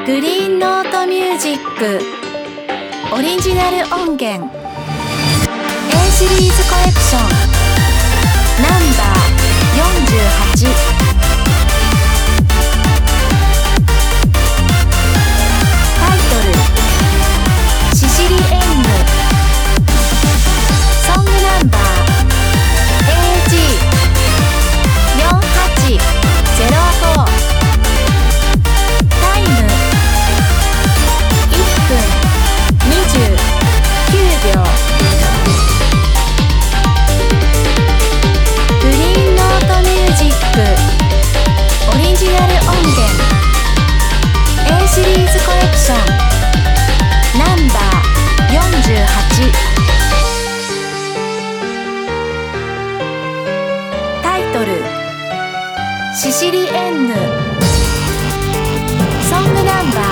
グリーンノートミュージックオリジナル音源 A シリーズコレクションナンバー48タイトルシシリエンヌソングナンバー AG4804 タイム1分29秒グリーンノートミュージックオリジナル音源 A シリーズコレクションナンバー48タイトルシシリエンヌソングナンバー